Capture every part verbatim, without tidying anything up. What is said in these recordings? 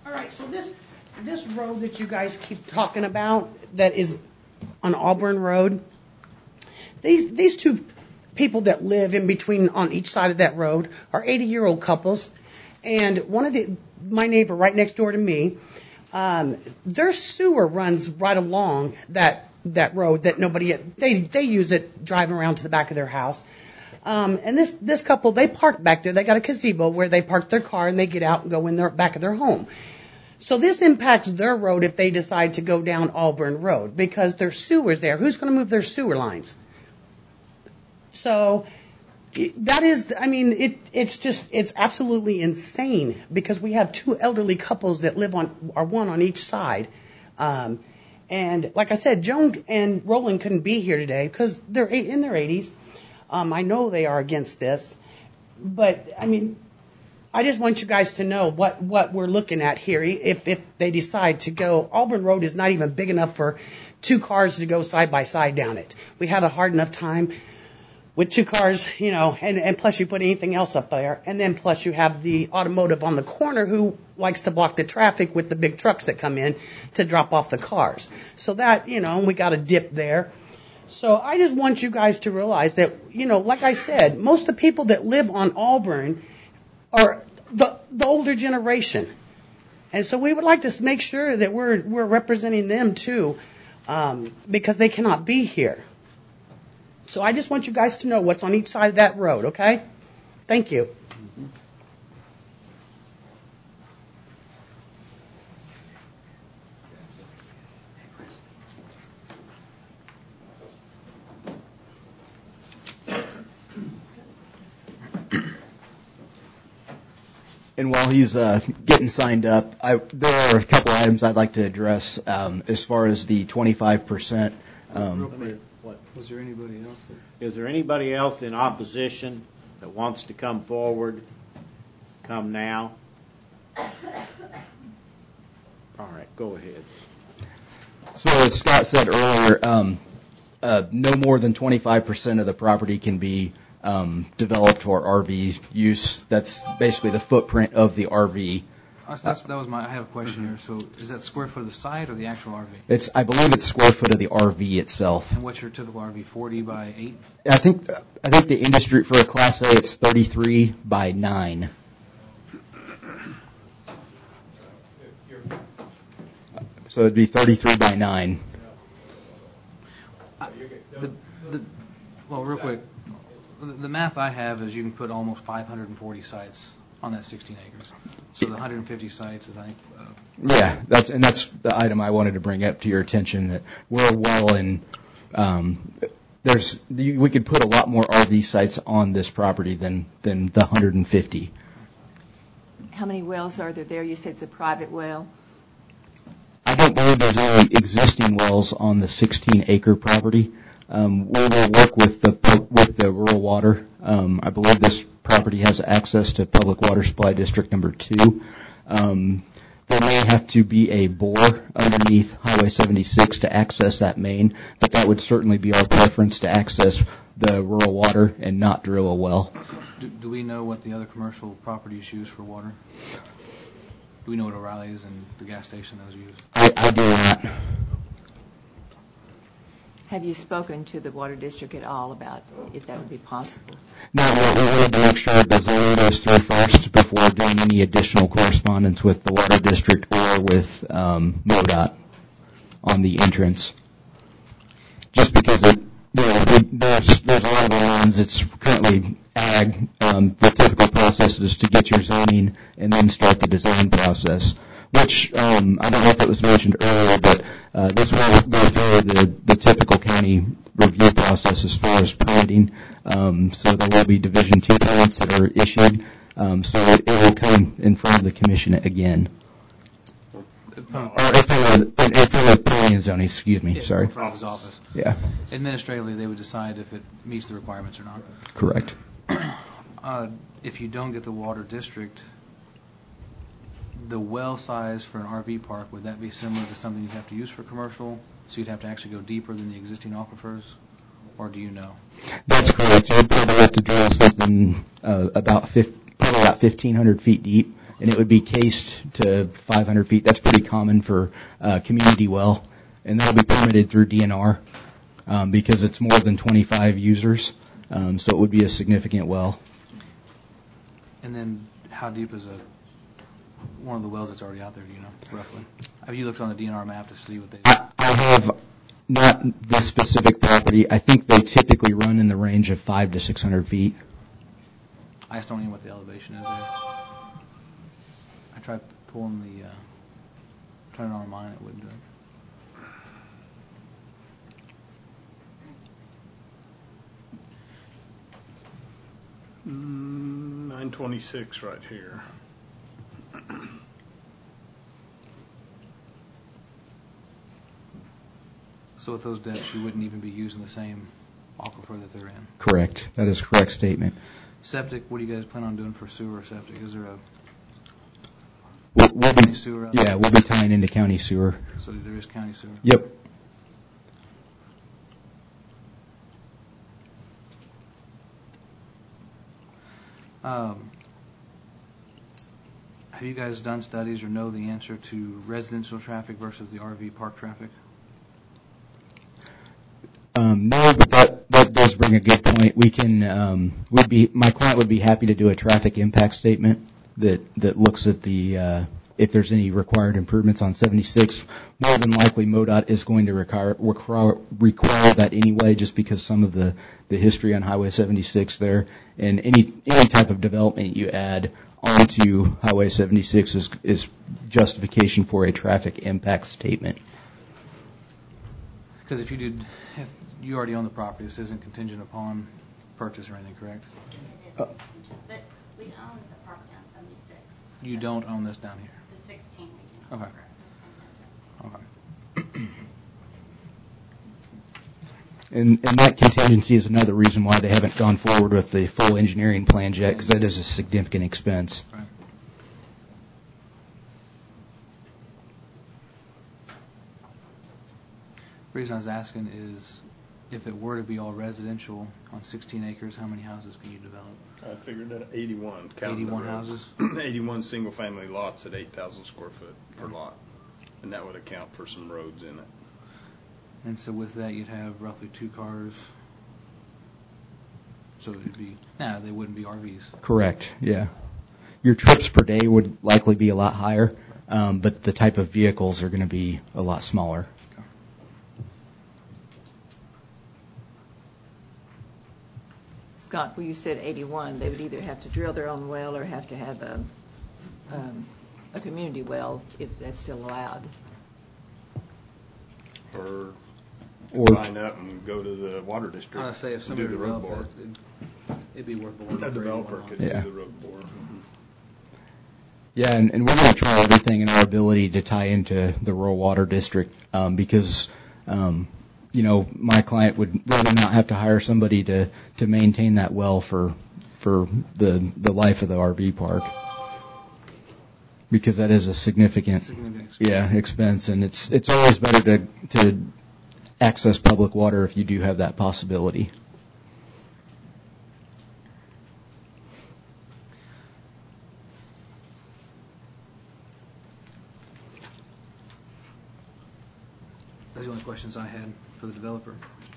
All right, so this this road that you guys keep talking about that is on Auburn Road, these these two people that live in between on each side of that road are eighty-year-old couples, and one of the my neighbor right next door to me, um, their sewer runs right along that that road that nobody they they use it driving around to the back of their house. Um, and this this couple, they park back there. They got a gazebo where they park their car and they get out and go in the back of their home. So this impacts their road if they decide to go down Auburn Road because there's sewers there. Who's going to move their sewer lines? So that is, I mean, it it's just, it's absolutely insane because we have two elderly couples that live on, or one on each side. Um, and like I said, Joan and Roland couldn't be here today because they're in their eighties. Um, I know they are against this, but I mean, I just want you guys to know what, what we're looking at here. If if they decide to go, Auburn Road is not even big enough for two cars to go side by side down it. We have a hard enough time with two cars, you know, and, and plus you put anything else up there, and then plus you have the automotive on the corner who likes to block the traffic with the big trucks that come in to drop off the cars. So that, you know, we got a dip there. So I just want you guys to realize that, you know, like I said, most of the people that live on Auburn are the, the older generation. And so we would like to make sure that we're, we're representing them too, um, because they cannot be here. So I just want you guys to know what's on each side of that road, okay? Thank you. And while he's uh, getting signed up, I, there are a couple items I'd like to address um, as far as the twenty-five percent. Um, Real quick, what, Was there anybody else? is there anybody else in opposition that wants to come forward? Come now. All right, go ahead. So as Scott said earlier, um, uh, no more than twenty-five percent of the property can be um, developed for R V use. That's basically the footprint of the R V. Uh, that's, that was my. I have a question here. So, is that square foot of the site or the actual R V? It's, I believe, it's square foot of the R V itself. And what's your typical R V? forty by eight? I think, I think the industry for a Class A, it's thirty-three by nine. So it'd be thirty-three by nine. Uh, the, the, well, real quick, the, the math I have is you can put almost five hundred forty sites on that sixteen acres. So the one hundred fifty sites is, I think. Uh, yeah, that's and that's the item I wanted to bring up to your attention. That we're well in. Um, there's we could put a lot more R V sites on this property than than the one hundred fifty. How many wells are there there? You said it's a private well. I don't believe there's any existing wells on the sixteen acre property. Um, we will work with the with the rural water. Um, I believe this property has access to Public Water Supply District Number Two. Um, there may have to be a bore underneath Highway seventy-six to access that main, but that would certainly be our preference to access the rural water and not drill a well. do, do we know what the other commercial properties use for water? Do we know what O'Reilly's and the gas station those use? I, I do not. Have you spoken to the water district at all about if that would be possible? No, we wanted to make sure that the zoning goes through first before doing any additional correspondence with the water district or with um, MoDOT on the entrance. Just because it, you know, there's there's a lot of lands. It's currently ag. Um, the typical process is to get your zoning and then start the design process. Which um, I don't know if it was mentioned earlier, but uh, this will go through the, the typical county review process as far as permitting. Um, so there will be Division Two permits that are issued. Um, so it, it will come in front of the commission again. Or in front of, in front of planning and zoning. Excuse me. Yeah, Sorry. In front of his office. Yeah. Administratively, they would decide if it meets the requirements or not. Correct. uh, if you don't get the water district, the well size for an R V park, would that be similar to something you'd have to use for commercial? So you'd have to actually go deeper than the existing aquifers? Or do you know? That's correct. You'd probably have to drill something uh, about fifty, probably about fifteen hundred feet deep and it would be cased to five hundred feet. That's pretty common for uh, community well, and that'll be permitted through D N R um, because it's more than twenty-five users, um, so it would be a significant well. And then how deep is a one of the wells that's already out there, do you know, roughly? Have you looked on the D N R map to see what they... I, I have not this specific property. I think they typically run in the range of five to six hundred feet. I just don't know what the elevation is there. I tried pulling the, uh, turning it on mine, it wouldn't do it. Mm, nine twenty-six right here. So with those depths, you wouldn't even be using the same aquifer that they're in. Correct. That is a correct statement. Septic, what do you guys plan on doing for sewer or septic? Is there a We'll, we'll county be, sewer out yeah, there? we'll be tying into county sewer. So there is county sewer? Yep. Um, have you guys done studies or know the answer to residential traffic versus the R V park traffic? Um, no, but that, that does bring a good point. We can, um, would be, my client would be happy to do a traffic impact statement that, that looks at the, uh, if there's any required improvements on seventy-six. More than likely, MoDOT is going to require, require, require that anyway, just because some of the, the history on Highway seventy-six there, and any, any type of development you add onto Highway seventy-six is, is justification for a traffic impact statement. Because if you did, if you already own the property, this isn't contingent upon purchase or anything, correct? It is contingent, but we own the property on seventy-six. You don't own this down here? The sixteen we do not. Okay. Correct. Okay. And, and that contingency is another reason why they haven't gone forward with the full engineering plan yet, because that is a significant expense. Right. The reason I was asking is, if it were to be all residential on sixteen acres, how many houses can you develop? I figured that eighty-one. counting the eighty-one rows. houses? eighty-one single-family lots at eight thousand square foot per lot. And that would account for some roads in it. And so with that, you'd have roughly two cars. So it'd be, nah, they wouldn't be R Vs. Correct, yeah. Your trips per day would likely be a lot higher, um, but the type of vehicles are going to be a lot smaller. Okay. Scott, well, you said eighty-one, they would either have to drill their own well or have to have a, um, a community well, if that's still allowed. Or Or- line up and go to the water district. I was gonna say, if and somebody do the road developed bore. it, it'd, it'd be worth boring. A developer could do Yeah. the road bore. Yeah, and, and we're going to try everything in our ability to tie into the rural water district um, because, um, you know, my client would rather not have to hire somebody to, to maintain that well for for the the life of the R V park, because that is a significant, Significant expense. yeah expense, and it's it's always better to to access public water if you do have that possibility. Those are the only questions I had for the developer.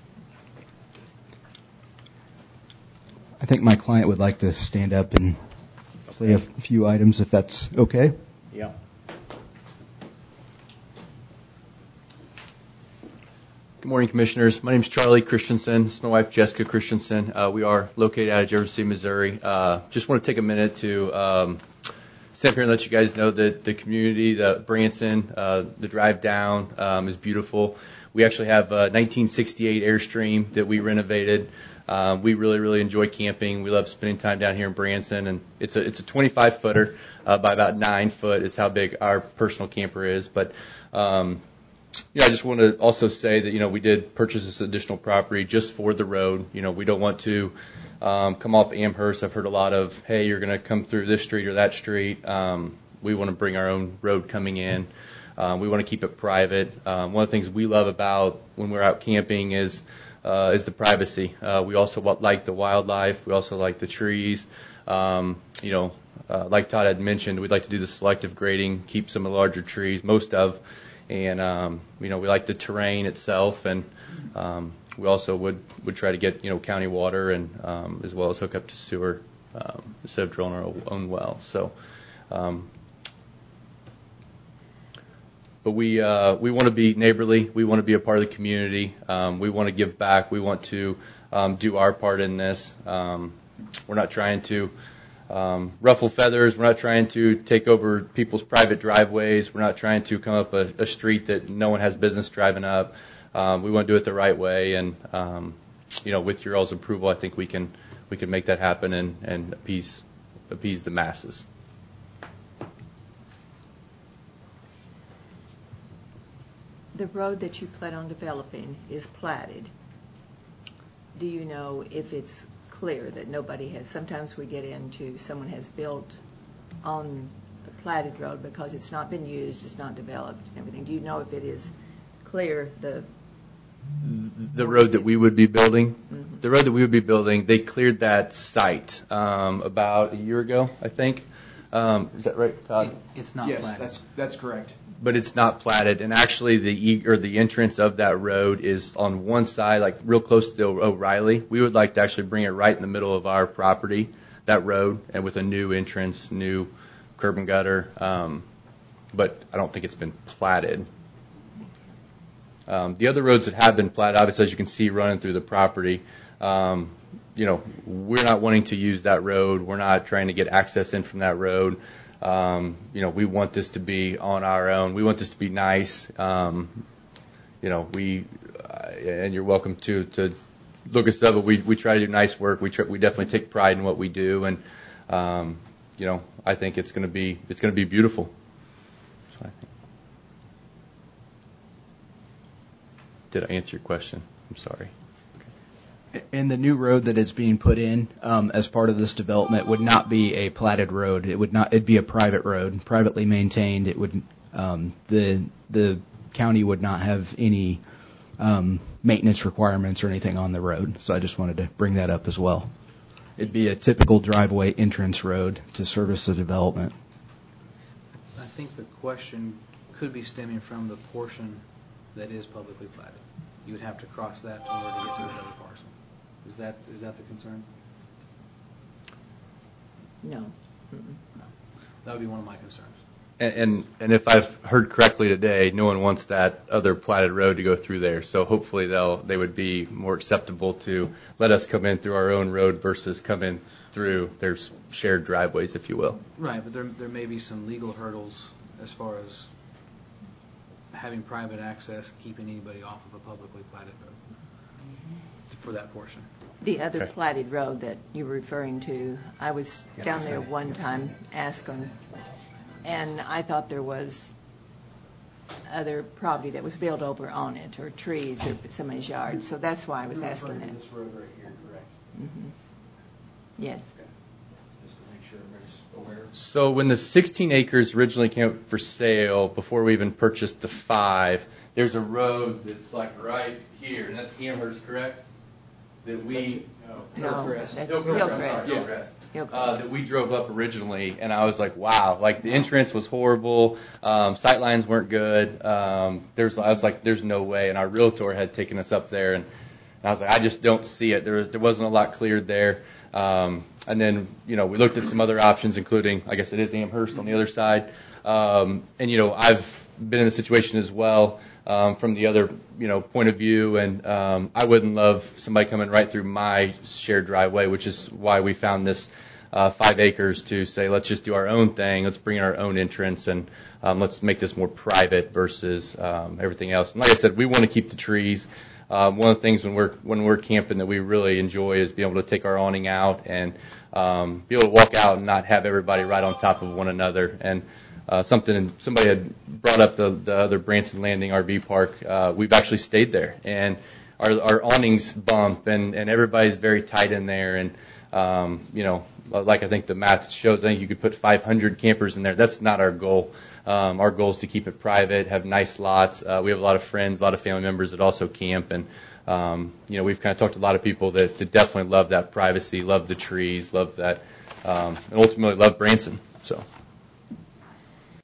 I think my client would like to stand up and say a few items, if that's okay. Yeah. Good morning, Commissioners. My name is Charlie Christensen. This is my wife, Jessica Christensen. Uh, we are located out of Jersey City, Missouri. Uh, just want to take a minute to um, stand here and let you guys know that the community, the Branson, uh, the drive down um, is beautiful. We actually have a nineteen sixty-eight Airstream that we renovated. Um, we really, really enjoy camping. We love spending time down here in Branson, and it's a it's a twenty-five footer uh, by about nine foot is how big our personal camper is. But um, yeah, I just want to also say that, you know, we did purchase this additional property just for the road. You know, we don't want to um, come off Amherst. I've heard a lot of, hey, you're going to come through this street or that street. Um, we want to bring our own road coming in. Um, we want to keep it private. Um, one of the things we love about when we're out camping is uh, is the privacy. Uh, we also like the wildlife. We also like the trees. Um, you know, uh, like Todd had mentioned, we'd like to do the selective grading, keep some of the larger trees, most of, and um, you know, we like the terrain itself, and um, we also would, would try to get, you know, county water and um, as well as hook up to sewer um, instead of drilling our own well. So, um, but we uh, we want to be neighborly. We want to be a part of the community. Um, we want to give back. We want to um, do our part in this. Um, we're not trying to um, ruffle feathers. We're not trying to take over people's private driveways. We're not trying to come up a, a street that no one has business driving up. Um, we want to do it the right way, and um, you know, with your all's approval, I think we can we can make that happen and, and appease appease the masses. The road that you plan on developing is platted. Do you know if it's clear that nobody has, sometimes we get into someone has built on the platted road because it's not been used, it's not developed and everything. Do you know if it is clear, the The road that we would be building, mm-hmm. the road that we would be building, they cleared that site um, about a year ago, I think. Um, is that right, Todd? It, it's not Yes, platted. that's that's correct. But it's not platted, and actually the e- or the entrance of that road is on one side, like real close to O'Reilly. We would like to actually bring it right in the middle of our property, that road, and with a new entrance, new curb and gutter. Um, but I don't think it's been platted. Um, the other roads that have been platted, obviously, as you can see running through the property, um, you know, we're not wanting to use that road. We're not trying to get access in from that road. Um, you know, we want this to be on our own. We want this to be nice. Um, you know, we, uh, and you're welcome to, to look us up, but we, we try to do nice work. We try, we definitely take pride in what we do. And, um, you know, I think it's going to be, it's going to be beautiful. So I think. Did I answer your question? I'm sorry. And the new road that is being put in um, as part of this development would not be a platted road. It would not. It'd be a private road, privately maintained. It would. Um, the the county would not have any um, maintenance requirements or anything on the road. So I just wanted to bring that up as well. It'd be a typical driveway entrance road to service the development. I think the question could be stemming from the portion that is publicly platted. You would have to cross that in order to get to the other parcel. Is that is that the concern? no? No. That would be one of my concerns. And, and and if I've heard correctly today, no one wants that other platted road to go through there. So hopefully they'll they would be more acceptable to let us come in through our own road versus come in through their shared driveways, if you will. Right, but there there may be some legal hurdles as far as having private access, keeping anybody off of a publicly platted road for that portion. The other Okay. platted road that you were referring to, I was down there one time asking, and I thought there was other property that was built over on it, or trees, or somebody's yard. So that's why I was asking that. This road right here, correct? Mm-hmm. Yes. Just to make sure everybody's aware. So when the sixteen acres originally came up for sale, before we even purchased the five, there's a road that's like right here, and that's Amherst, correct? That we No, Hillcrest. that's Hillcrest, I'm sorry, Hillcrest. Hillcrest. Hillcrest. Uh, that we drove up originally, and I was like, wow, like the entrance was horrible, um, sight lines weren't good. Um, there's, I was like, there's no way, and our realtor had taken us up there, and, and I was like, I just don't see it. There was, there wasn't a lot cleared there. Um, and then, you know, we looked at some other options, including, I guess it is Amherst on the other side. Um, and, you know, I've been in a situation as well um, from the other, you know, point of view. And um, I wouldn't love somebody coming right through my shared driveway, which is why we found this uh, five acres to say, let's just do our own thing. Let's bring in our own entrance and um, let's make this more private versus um, everything else. And like I said, we want to keep the trees. Um, one of the things when we're when we're camping that we really enjoy is being able to take our awning out and um, be able to walk out and not have everybody right on top of one another. And uh, something somebody had brought up the, the other Branson Landing R V park. Uh, we've actually stayed there, and our our awnings bump, and, and everybody's very tight in there. And um, you know, like I think the math shows, I think you could put five hundred campers in there. That's not our goal. Um, our goal is to keep it private, have nice lots. Uh, we have a lot of friends, a lot of family members that also camp, and um, you know, we've kind of talked to a lot of people that, that definitely love that privacy, love the trees, love that um, and ultimately love Branson. So.